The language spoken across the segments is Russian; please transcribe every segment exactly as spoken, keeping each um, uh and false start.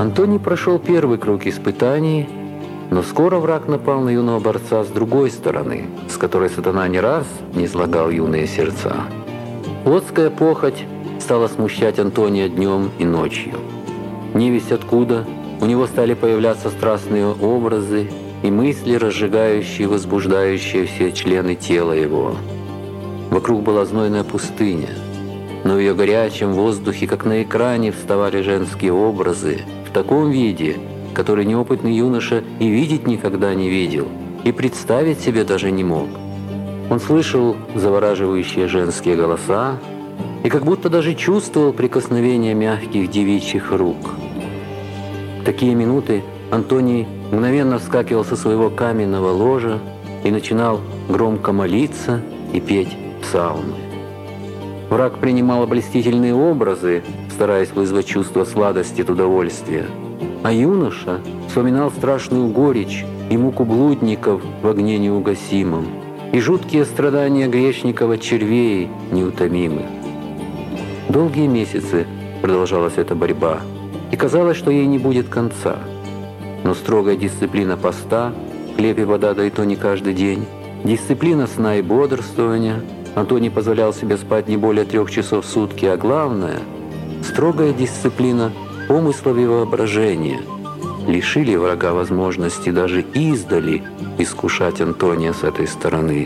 Антоний прошел первый круг испытаний, но скоро враг напал на юного борца с другой стороны, с которой сатана не раз низлагал юные сердца. Плотская похоть стала смущать Антония днем и ночью. Невесть откуда у него стали появляться страстные образы и мысли, разжигающие и возбуждающие все члены тела его. Вокруг была знойная пустыня, но в ее горячем воздухе, как на экране, вставали женские образы в таком виде, который неопытный юноша и видеть никогда не видел, и представить себе даже не мог. Он слышал завораживающие женские голоса и как будто даже чувствовал прикосновение мягких девичьих рук. В такие минуты Антоний мгновенно вскакивал со своего каменного ложа и начинал громко молиться и петь псалмы. Враг принимал обольстительные образы, стараясь вызвать чувство сладости от удовольствия, а юноша вспоминал страшную горечь и муку блудников в огне неугасимом и жуткие страдания грешников от червей неутомимых. Долгие месяцы продолжалась эта борьба, и казалось, что ей не будет конца. Но строгая дисциплина поста, хлеб и вода, да и то не каждый день, дисциплина сна и бодрствования, Антоний позволял себе спать не более трех часов в сутки, а главное – строгая дисциплина помыслов и воображения лишили врага возможности даже издали искушать Антония с этой стороны.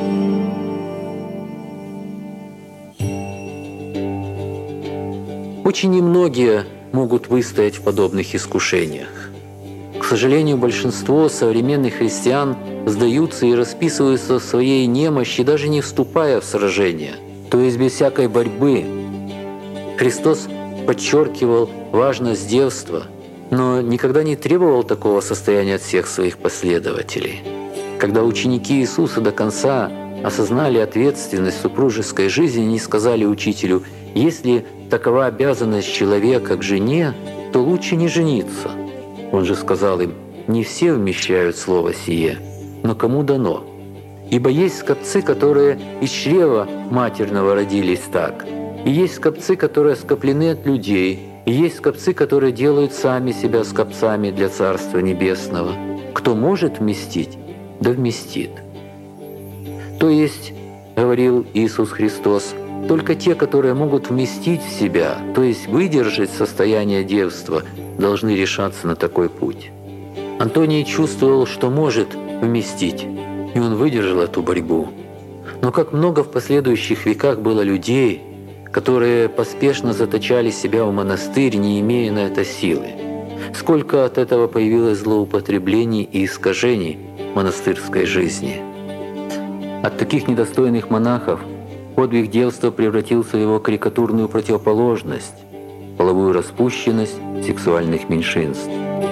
Очень немногие могут выстоять в подобных искушениях. К сожалению, большинство современных христиан сдаются и расписываются в своей немощи, даже не вступая в сражение, то есть без всякой борьбы. Христос подчеркивал важность девства, но никогда не требовал такого состояния от всех своих последователей. Когда ученики Иисуса до конца осознали ответственность супружеской жизни, они сказали учителю: «Если такова обязанность человека к жене, то лучше не жениться». Он же сказал им: «Не все вмещают слово сие, но кому дано. Ибо есть скопцы, которые из чрева матерного родились так, и есть скопцы, которые скоплены от людей, и есть скопцы, которые делают сами себя скопцами для Царства Небесного. Кто может вместить, да вместит». То есть, говорил Иисус Христос, только те, которые могут вместить в себя, то есть выдержать состояние девства, должны решаться на такой путь. Антоний чувствовал, что может вместить, и он выдержал эту борьбу. Но как много в последующих веках было людей, которые поспешно заточали себя в монастырь, не имея на это силы. Сколько от этого появилось злоупотреблений и искажений монастырской жизни. От таких недостойных монахов подвиг девства превратился в его карикатурную противоположность – половую распущенность сексуальных меньшинств.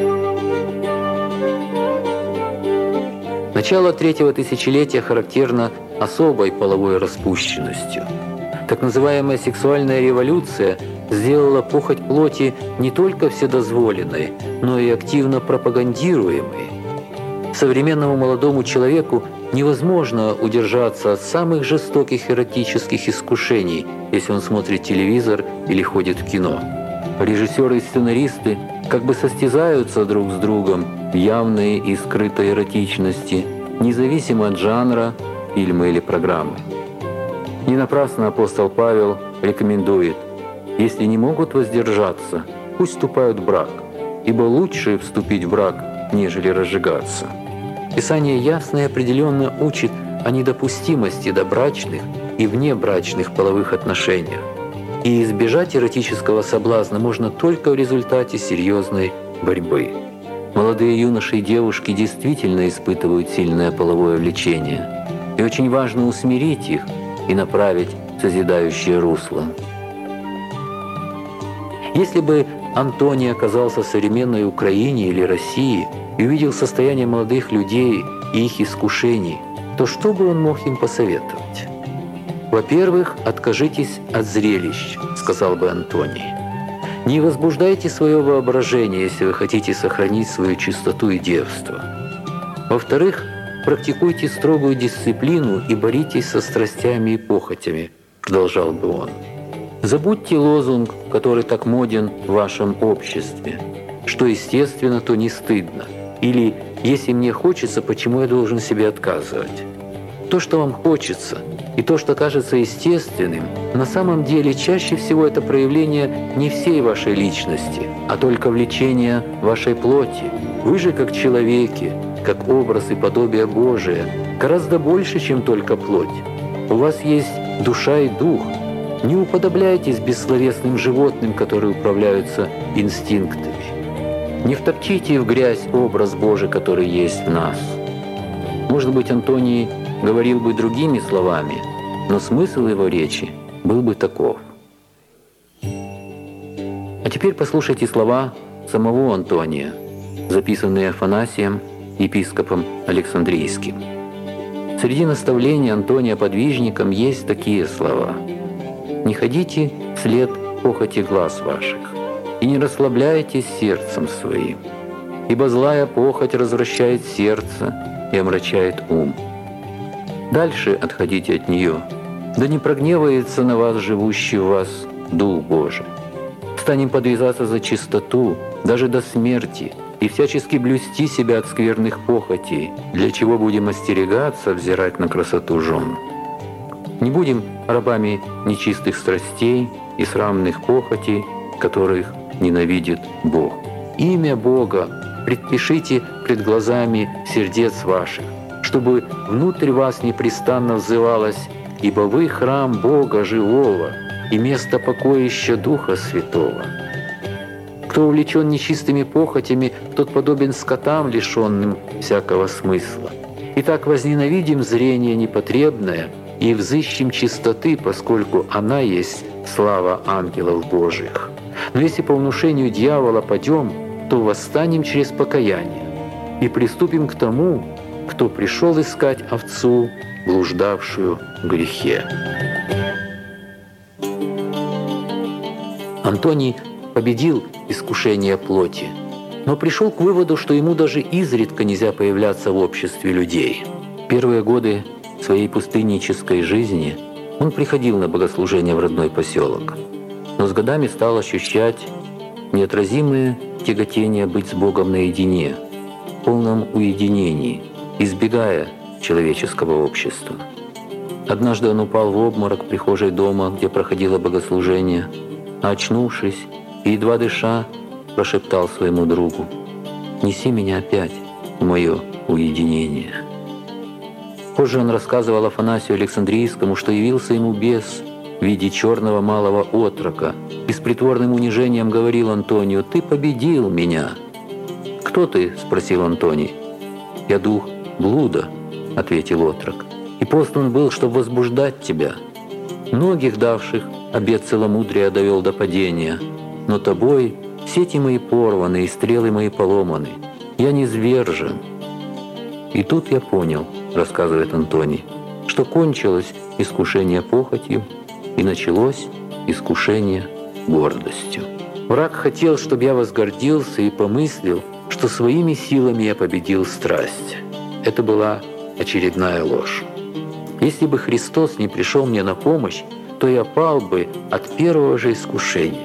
Начало третьего тысячелетия характерно особой половой распущенностью. Так называемая сексуальная революция сделала похоть плоти не только вседозволенной, но и активно пропагандируемой. Современному молодому человеку невозможно удержаться от самых жестоких эротических искушений, если он смотрит телевизор или ходит в кино. Режиссеры и сценаристы как бы состязаются друг с другом в явной и скрытой эротичности, независимо от жанра фильма или программы. Не напрасно апостол Павел рекомендует: если не могут воздержаться, пусть вступают в брак, ибо лучше вступить в брак, нежели разжигаться. Писание ясно и определенно учит о недопустимости добрачных и внебрачных половых отношениях. И избежать эротического соблазна можно только в результате серьезной борьбы. Молодые юноши и девушки действительно испытывают сильное половое влечение, и очень важно усмирить их и направить в созидающее русло. Если бы Антоний оказался в современной Украине или России и увидел состояние молодых людей и их искушений, то что бы он мог им посоветовать? «Во-первых, откажитесь от зрелищ», — сказал бы Антоний. «Не возбуждайте свое воображение, если вы хотите сохранить свою чистоту и девство. Во-вторых, практикуйте строгую дисциплину и боритесь со страстями и похотями», — продолжал бы он. «Забудьте лозунг, который так моден в вашем обществе. что естественно, то не стыдно. Или если мне хочется, почему я должен себе отказывать? То, что вам хочется, и то, что кажется естественным, на самом деле чаще всего это проявление не всей вашей личности, а только влечения вашей плоти. Вы же как человеки, как образ и подобие Божие, гораздо больше, чем только плоть. У вас есть душа и дух. Не уподобляйтесь бессловесным животным, которые управляются инстинктами. Не втопчите в грязь образ Божий, который есть в нас. Может быть, Антоний говорил бы другими словами, но смысл его речи был бы таков. А теперь послушайте слова самого Антония, записанные Афанасием, епископом Александрийским. Среди наставлений Антония подвижникам есть такие слова: «Не ходите вслед похоти глаз ваших, и не расслабляйтесь сердцем своим, ибо злая похоть развращает сердце и омрачает ум. Дальше отходите от нее, да не прогневается на вас живущий в вас Дух Божий. Станем подвязаться за чистоту, даже до смерти, и всячески блюсти себя от скверных похотей, для чего будем остерегаться взирать на красоту жен. Не будем рабами нечистых страстей и срамных похотей, которых ненавидит Бог. Имя Бога предпишите пред глазами сердец ваших, чтобы внутрь вас непрестанно взывалось, ибо вы храм Бога живого и место покоища Духа Святого. Кто увлечен нечистыми похотями, тот подобен скотам, лишенным всякого смысла. Итак, возненавидим зрение непотребное и взыщем чистоты, поскольку она есть слава ангелов Божьих. Но если по внушению дьявола падем, то восстанем через покаяние и приступим к тому, кто пришел искать овцу, блуждавшую в грехе». Антоний победил искушение плоти, но пришел к выводу, что ему даже изредка нельзя появляться в обществе людей. Первые годы своей пустыннической жизни он приходил на богослужение в родной поселок, но с годами стал ощущать неотразимое тяготение быть с Богом наедине, в полном уединении, избегая человеческого общества. Однажды он упал в обморок в прихожей дома, где проходило богослужение, а очнувшись и едва дыша, прошептал своему другу: «Неси меня опять в мое уединение». Позже он рассказывал Афанасию Александрийскому, что явился ему бес в виде черного малого отрока и с притворным унижением говорил Антонию: «Ты победил меня». «Кто ты?» – спросил Антоний. «Я дух блуда», – ответил отрок, «и послан был, чтобы возбуждать тебя. Многих давших обет целомудрия довел до падения, но тобой сети мои порваны и стрелы мои поломаны. Я низвержен». И тут я понял, рассказывает Антоний, что кончилось искушение похотью и началось искушение гордостью. Враг хотел, чтобы я возгордился и помыслил, что своими силами я победил страсть. Это была очередная ложь. Если бы Христос не пришел мне на помощь, то я пал бы от первого же искушения.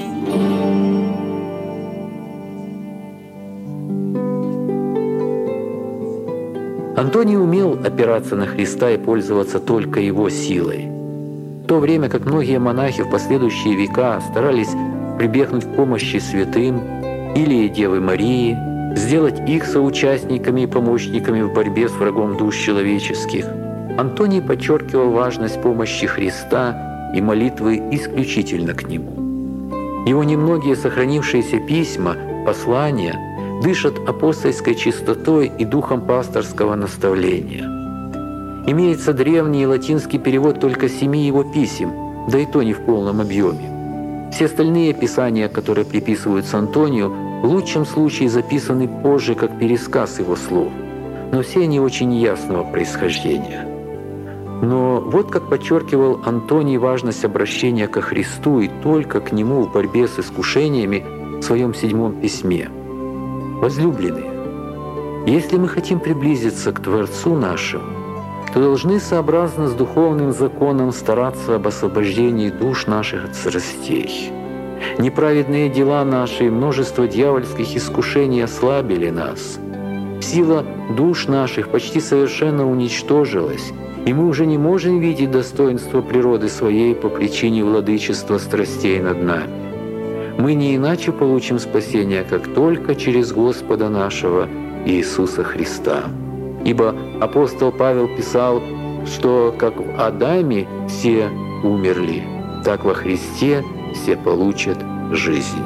Антоний умел опираться на Христа и пользоваться только Его силой. В то время как многие монахи в последующие века старались прибегнуть к помощи святым или Девы Марии, сделать их соучастниками и помощниками в борьбе с врагом душ человеческих, Антоний подчеркивал важность помощи Христа и молитвы исключительно к Нему. Его немногие сохранившиеся письма, послания дышат апостольской чистотой и духом пасторского наставления. Имеется древний латинский перевод только семи его писем, да и то не в полном объеме. Все остальные писания, которые приписываются Антонию, в лучшем случае записаны позже как пересказ его слов, но все они очень ясного происхождения. Но вот как подчеркивал Антоний важность обращения ко Христу и только к Нему в борьбе с искушениями в своем седьмом письме. «Возлюбленные, если мы хотим приблизиться к Творцу нашему, то должны сообразно с духовным законом стараться об освобождении душ наших от страстей. Неправедные дела наши и множество дьявольских искушений ослабили нас. Сила душ наших почти совершенно уничтожилась, и мы уже не можем видеть достоинства природы своей по причине владычества страстей над нами. Мы не иначе получим спасение, как только через Господа нашего Иисуса Христа. Ибо апостол Павел писал, что как в Адаме все умерли, так во Христе все получат жизнь.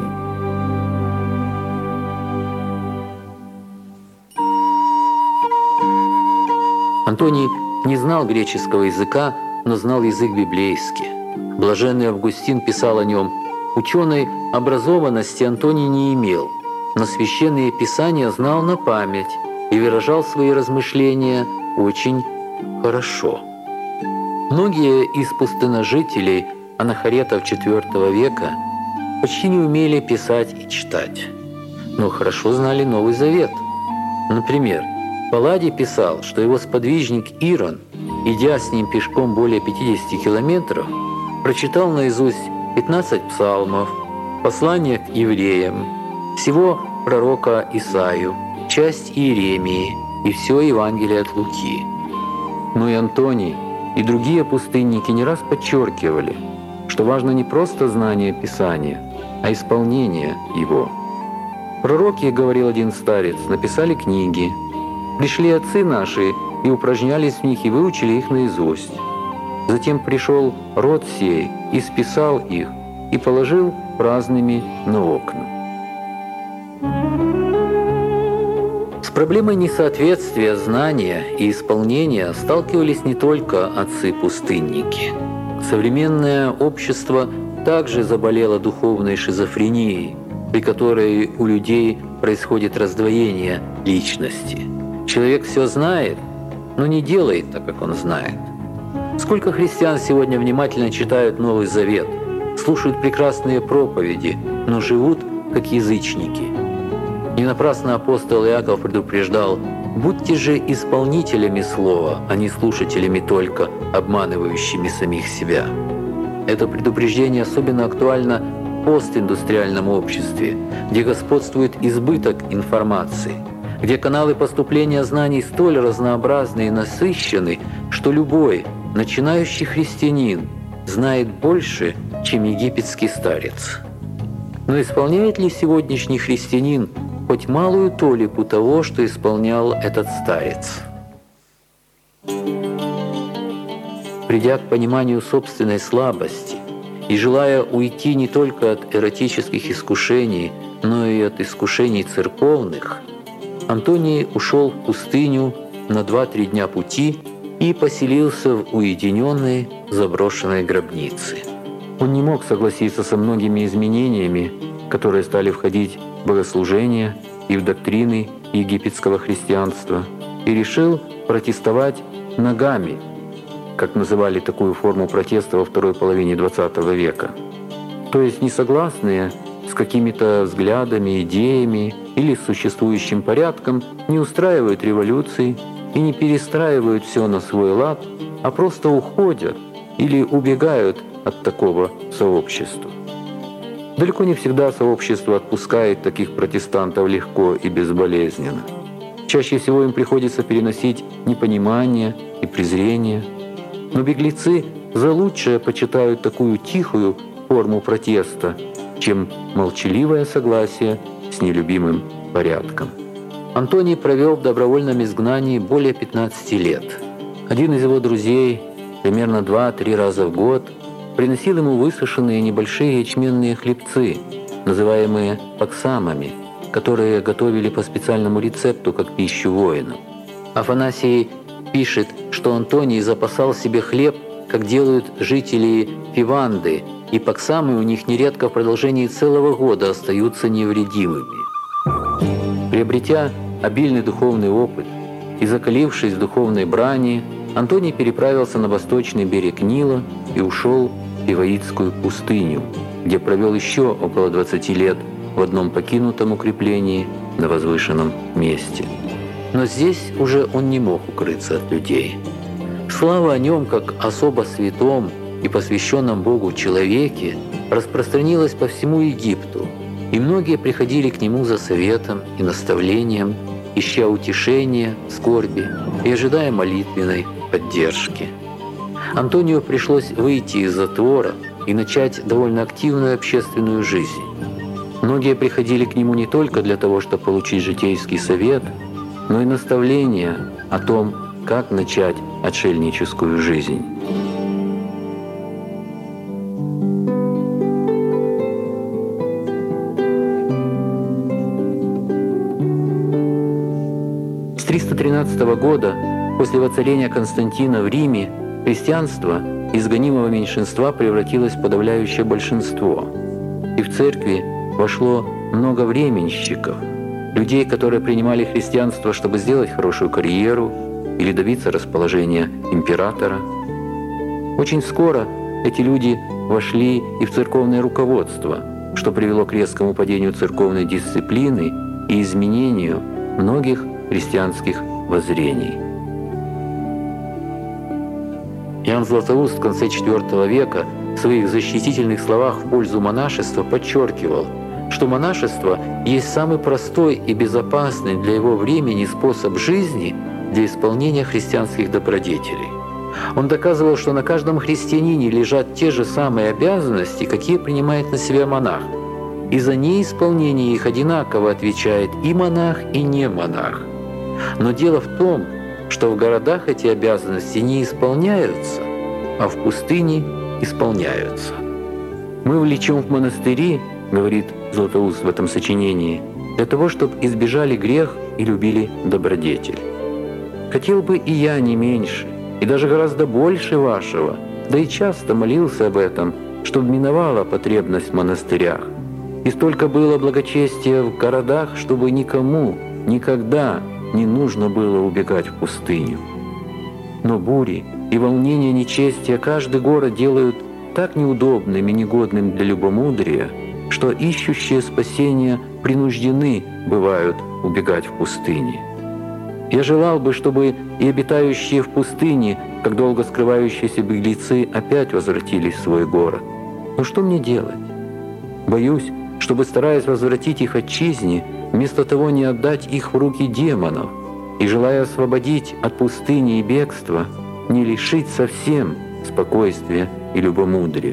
Антоний не знал греческого языка, но знал язык библейский. Блаженный Августин писал о нем: «Ученой образованности Антоний не имел, но священные писания знал на память и выражал свои размышления очень хорошо». Многие из пустыножителей анахоретов четвёртого века почти не умели писать и читать, но хорошо знали Новый Завет. Например, Палладий писал, что его сподвижник Ирон, идя с ним пешком более пятидесяти километров, прочитал наизусть пятнадцать псалмов, послание к евреям, всего пророка Исаию, часть Иеремии и все Евангелие от Луки. Но и Антоний, и другие пустынники не раз подчеркивали, что важно не просто знание Писания, а исполнение его. Пророки, говорил один старец, написали книги. Пришли отцы наши и упражнялись в них, и выучили их наизусть. Затем пришел род сей и списал их, и положил праздными на окна. С проблемой несоответствия знания и исполнения сталкивались не только отцы-пустынники. Современное общество также заболело духовной шизофренией, при которой у людей происходит раздвоение личности. Человек все знает, но не делает так, как он знает. Сколько христиан сегодня внимательно читают Новый Завет, слушают прекрасные проповеди, но живут как язычники. Не напрасно апостол Иаков предупреждал: «Будьте же исполнителями слова, а не слушателями только, обманывающими самих себя». Это предупреждение особенно актуально в постиндустриальном обществе, где господствует избыток информации, где каналы поступления знаний столь разнообразны и насыщены, что любой начинающий христианин знает больше, чем египетский старец. Но исполняет ли сегодняшний христианин хоть малую толику того, что исполнял этот старец? Придя к пониманию собственной слабости и желая уйти не только от эротических искушений, но и от искушений церковных, Антоний ушел в пустыню на два-три дня пути и поселился в уединенной заброшенной гробнице. Он не мог согласиться со многими изменениями, которые стали входить в богослужение и в доктрины египетского христианства, и решил протестовать ногами, как называли такую форму протеста во второй половине двадцатого века. То есть несогласные с какими-то взглядами, идеями или с существующим порядком не устраивают революции и не перестраивают все на свой лад, а просто уходят или убегают от такого сообщества. Далеко не всегда сообщество отпускает таких протестантов легко и безболезненно. Чаще всего им приходится переносить непонимание и презрение. Но беглецы за лучшее почитают такую тихую форму протеста, чем молчаливое согласие с нелюбимым порядком. Антоний провел в добровольном изгнании более пятнадцати лет. Один из его друзей примерно два-три раза в год приносил ему высушенные небольшие ячменные хлебцы, называемые паксамами, которые готовили по специальному рецепту, как пищу воинам. Афанасий пишет, что Антоний запасал себе хлеб, как делают жители Фиванды, и паксамы у них нередко в продолжении целого года остаются невредимыми. Приобретя обильный духовный опыт и закалившись в духовной брани, Антоний переправился на восточный берег Нила и ушел в Пиваитскую пустыню, где провел еще около двадцати лет в одном покинутом укреплении на возвышенном месте. Но здесь уже он не мог укрыться от людей. Слава о нем как особо святом и посвященном Богу человеке распространилось по всему Египту, и многие приходили к нему за советом и наставлением, ища утешения, скорби и ожидая молитвенной поддержки. Антонию пришлось выйти из затвора и начать довольно активную общественную жизнь. Многие приходили к нему не только для того, чтобы получить житейский совет, но и наставления о том, как начать отшельническую жизнь. С триста тринадцатого года, после воцарения Константина в Риме, христианство из гонимого меньшинства превратилось в подавляющее большинство. И в церкви вошло много временщиков, людей, которые принимали христианство, чтобы сделать хорошую карьеру или добиться расположения императора. Очень скоро эти люди вошли и в церковное руководство, что привело к резкому падению церковной дисциплины и изменению многих христианских воззрений. Иоанн Златоуст в конце четвёртого века в своих защитительных словах в пользу монашества подчеркивал, что монашество есть самый простой и безопасный для его времени способ жизни для исполнения христианских добродетелей. Он доказывал, что на каждом христианине лежат те же самые обязанности, какие принимает на себя монах, и за неисполнение их одинаково отвечает и монах, и не монах. Но дело в том, что в городах эти обязанности не исполняются, а в пустыне исполняются. «Мы влечем в монастыри, — говорит Златоуст в этом сочинении, — для того, чтобы избежали грех и любили добродетель. Хотел бы и я не меньше, и даже гораздо больше вашего, да и часто молился об этом, чтобы миновала потребность в монастырях, и столько было благочестия в городах, чтобы никому никогда не нужно было убегать в пустыню. Но бури и волнения нечестия каждый город делают так неудобным и негодным для любомудрия, что ищущие спасения принуждены бывают убегать в пустыне. Я желал бы, чтобы и обитающие в пустыне, как долго скрывающиеся беглецы, опять возвратились в свой город. Но что мне делать? Боюсь, чтобы, стараясь возвратить их отчизне, вместо того не отдать их в руки демонов и, желая освободить от пустыни и бегства, не лишить совсем спокойствия и любомудрия.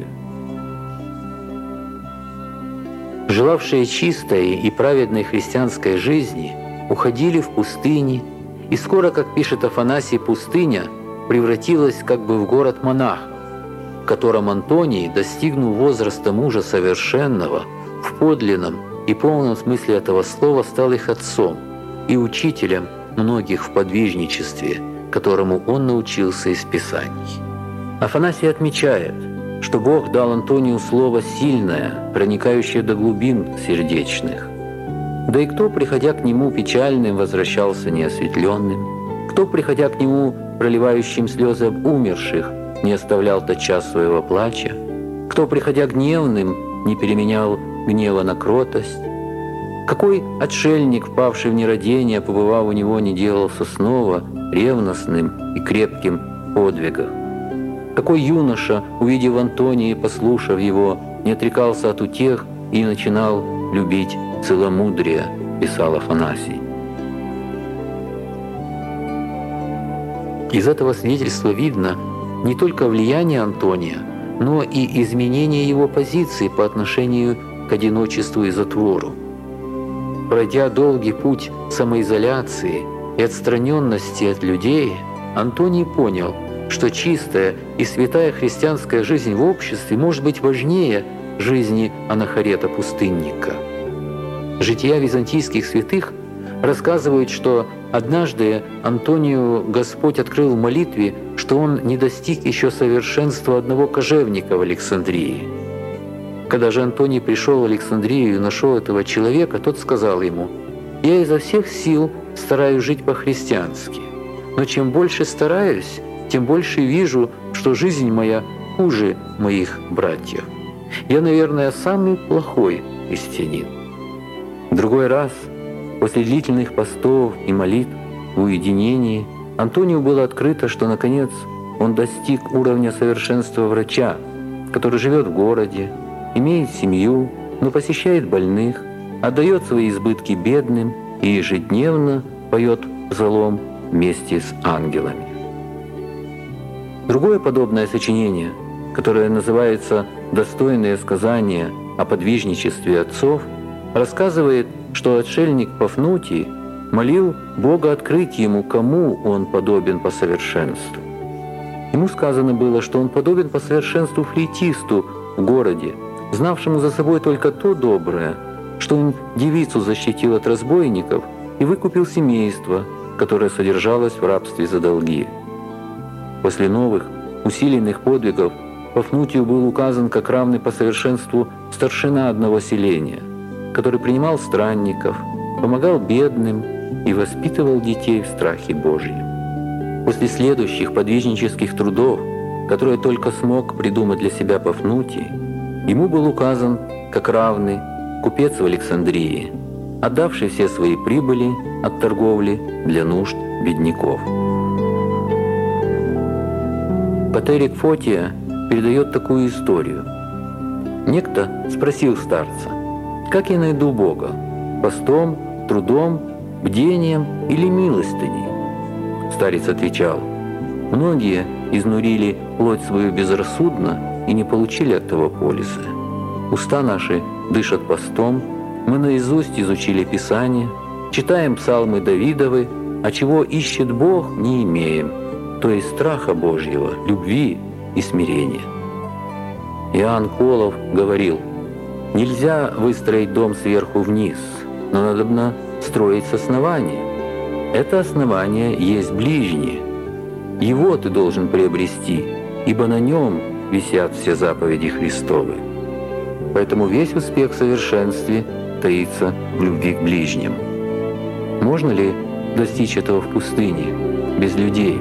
Желавшие чистой и праведной христианской жизни уходили в пустыни, и скоро, как пишет Афанасий, пустыня превратилась как бы в город монахов, в котором Антоний, достигнув возраста мужа совершенного, в подлинном и полном смысле этого слова стал их отцом и учителем многих в подвижничестве, которому он научился из Писаний. Афанасий отмечает, что Бог дал Антонию слово сильное, проникающее до глубин сердечных. Да и кто, приходя к нему печальным, возвращался неосветленным? Кто, приходя к нему проливающим слезы об умерших, не оставлял тотчас своего плача? Кто, приходя гневным, не переменял гнева на кротость? Какой отшельник, впавший в нерадение, побывав у него, не делался снова ревностным и крепким в подвигах? Какой юноша, увидев Антония и послушав его, не отрекался от утех и начинал любить целомудрие, писал Афанасий. Из этого свидетельства видно не только влияние Антония, но и изменение его позиции по отношению к одиночеству и затвору. Пройдя долгий путь самоизоляции и отстраненности от людей, Антоний понял, что чистая и святая христианская жизнь в обществе может быть важнее жизни анахарета-пустынника. Жития византийских святых рассказывают, что однажды Антонию Господь открыл в молитве, что он не достиг еще совершенства одного кожевника в Александрии. Когда же Антоний пришел в Александрию и нашел этого человека, тот сказал ему: «Я изо всех сил стараюсь жить по-христиански, но чем больше стараюсь, тем больше вижу, что жизнь моя хуже моих братьев. Я, наверное, самый плохой христианин». В другой раз, после длительных постов и молитв в уединении, Антонию было открыто, что, наконец, он достиг уровня совершенства врача, который живет в городе, имеет семью, но посещает больных, отдает свои избытки бедным и ежедневно поет псалом вместе с ангелами. Другое подобное сочинение, которое называется «Достойное сказание о подвижничестве отцов», рассказывает, что отшельник Пафнутий молил Бога открыть ему, кому он подобен по совершенству. Ему сказано было, что он подобен по совершенству флейтисту в городе, знавшему за собой только то доброе, что он девицу защитил от разбойников и выкупил семейство, которое содержалось в рабстве за долги. После новых, усиленных подвигов Пафнутию был указан как равный по совершенству старшина одного селения, который принимал странников, помогал бедным и воспитывал детей в страхе Божьем. После следующих подвижнических трудов, которые только смог придумать для себя Пафнутий, ему был указан как равный купец в Александрии, отдавший все свои прибыли от торговли для нужд бедняков. Патерик Фотия передает такую историю. Некто спросил старца: «Как я найду Бога? Постом, трудом, бдением или милостыней?» Старец отвечал: «Многие изнурили плоть свою безрассудно и не получили от того пользы. Уста наши дышат постом, мы наизусть изучили Писание, читаем псалмы Давидовы, а чего ищет Бог, не имеем, то есть страха Божьего, любви и смирения». Иоанн Колов говорил: «Нельзя выстроить дом сверху вниз, но надобно строить с основания. Это основание есть ближнее. Его ты должен приобрести, ибо на нем висят все заповеди Христовы. Поэтому весь успех в совершенстве таится в любви к ближнему». Можно ли достичь этого в пустыне, без людей?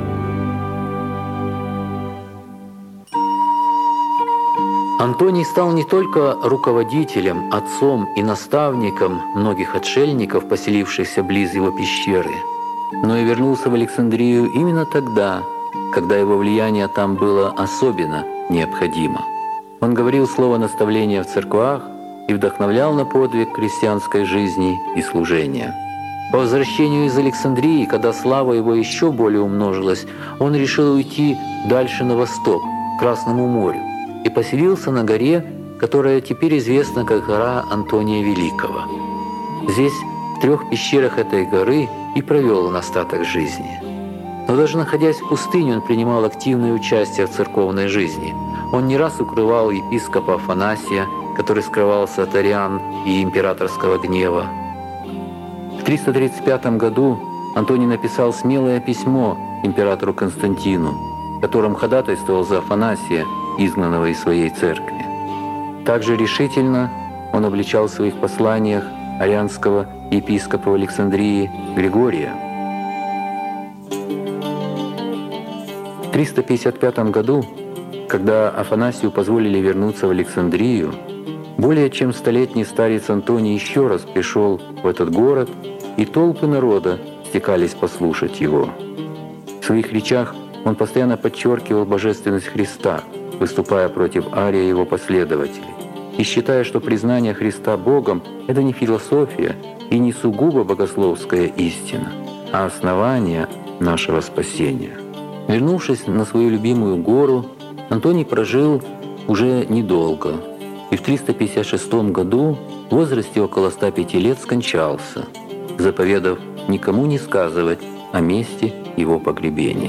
Антоний стал не только руководителем, отцом и наставником многих отшельников, поселившихся близ его пещеры, но и вернулся в Александрию именно тогда, когда его влияние там было особенно необходимо. Он говорил слово наставления в церквах и вдохновлял на подвиг крестьянской жизни и служения. По возвращению из Александрии, когда слава его еще более умножилась, он решил уйти дальше на восток, к Красному морю, и поселился на горе, которая теперь известна как гора Антония Великого. Здесь, в трех пещерах этой горы, и провел он остаток жизни. Но даже находясь в пустыне, он принимал активное участие в церковной жизни. Он не раз укрывал епископа Афанасия, который скрывался от ариан и императорского гнева. В триста тридцать пятом году Антоний написал смелое письмо императору Константину, в котором ходатайствовал за Афанасия, изгнанного из своей церкви. Также решительно он обличал в своих посланиях арианского епископа в Александрии Григория. В триста пятьдесят пятом году, когда Афанасию позволили вернуться в Александрию, более чем столетний старец Антоний еще раз пришел в этот город, и толпы народа стекались послушать его. В своих речах он постоянно подчеркивал божественность Христа, выступая против Ария и его последователей, и считая, что признание Христа Богом – это не философия и не сугубо богословская истина, а основание нашего спасения. Вернувшись на свою любимую гору, Антоний прожил уже недолго, и в триста пятьдесят шестом году в возрасте около ста пяти лет скончался, заповедав никому не сказывать о месте его погребения.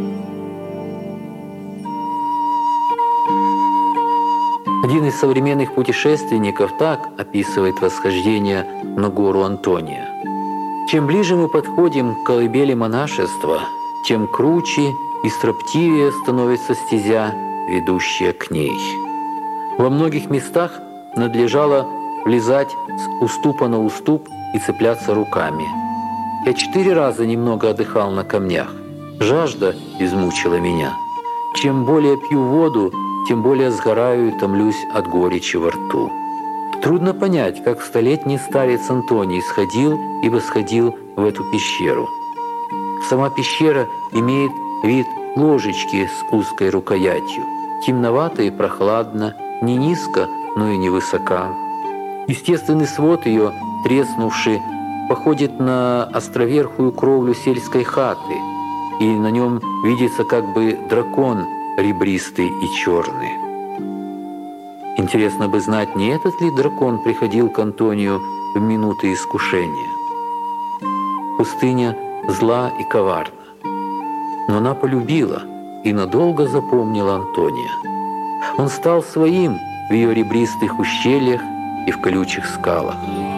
Один из современных путешественников так описывает восхождение на гору Антония: «Чем ближе мы подходим к колыбели монашества, тем круче и строптивее становится стезя, ведущая к ней. Во многих местах надлежало влезать с уступа на уступ и цепляться руками. Я четыре раза немного отдыхал на камнях. Жажда измучила меня. Чем более пью воду, тем более сгораю и томлюсь от горечи во рту». Трудно понять, как столетний старец Антоний сходил и восходил в эту пещеру. Сама пещера имеет вид ложечки с узкой рукоятью. Темновато и прохладно, не низко, но и невысока. Естественный свод ее, треснувший, походит на островерхую кровлю сельской хаты, и на нем видится как бы дракон ребристый и черный. Интересно бы знать, не этот ли дракон приходил к Антонию в минуты искушения. Пустыня зла и коварна, но она полюбила и надолго запомнила Антония. Он стал своим в ее ребристых ущельях и в колючих скалах.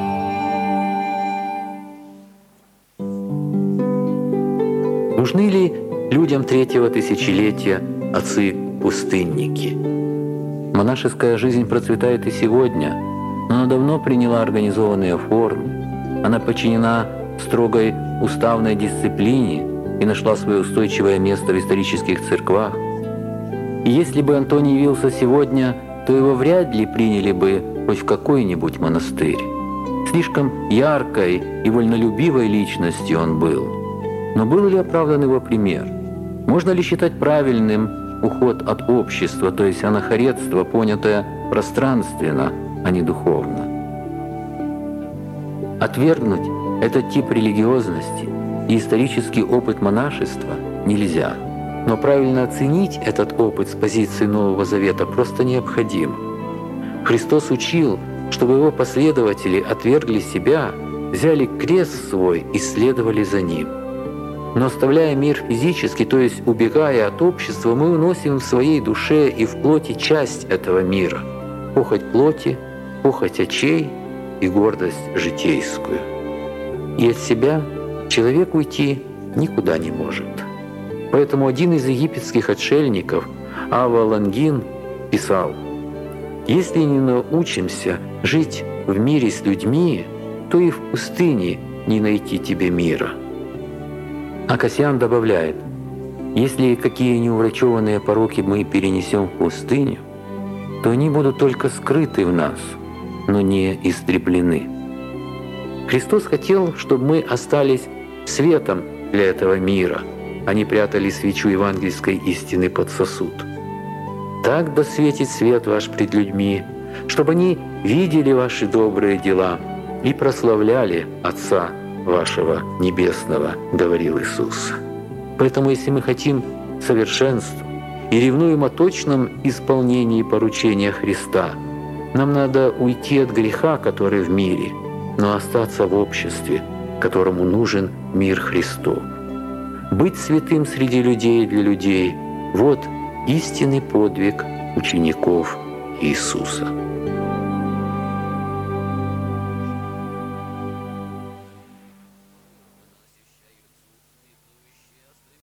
Нужны ли людям третьего тысячелетия отцы-пустынники? Монашеская жизнь процветает и сегодня, но она давно приняла организованные формы. Она подчинена строгой уставной дисциплине и нашла свое устойчивое место в исторических церквах. И если бы Антоний явился сегодня, то его вряд ли приняли бы хоть в какой-нибудь монастырь. Слишком яркой и вольнолюбивой личностью он был. Но был ли оправдан его пример? Можно ли считать правильным уход от общества, то есть анахоретство, понятое пространственно, а не духовно? Отвергнуть этот тип религиозности и исторический опыт монашества нельзя. Но правильно оценить этот опыт с позиции Нового Завета просто необходимо. Христос учил, чтобы его последователи отвергли себя, взяли крест свой и следовали за ним. Но оставляя мир физически, то есть убегая от общества, мы уносим в своей душе и в плоти часть этого мира. Похоть плоти, похоть очей и гордость житейскую. И от себя человек уйти никуда не может. Поэтому один из египетских отшельников, Ава Лонгин, писал: «Если не научимся жить в мире с людьми, то и в пустыне не найти тебе мира». А Кассиан добавляет: «Если какие неуврачеванные пороки мы перенесем в пустыню, то они будут только скрыты в нас, но не истреблены». Христос хотел, чтобы мы остались светом для этого мира, а не прятали свечу евангельской истины под сосуд. Так да светит свет ваш пред людьми, чтобы они видели ваши добрые дела и прославляли Отца вашего Небесного, говорил Иисус. Поэтому, если мы хотим совершенства и ревнуем о точном исполнении поручения Христа, нам надо уйти от греха, который в мире, но остаться в обществе, которому нужен мир Христов. Быть святым среди людей и для людей – вот истинный подвиг учеников Иисуса.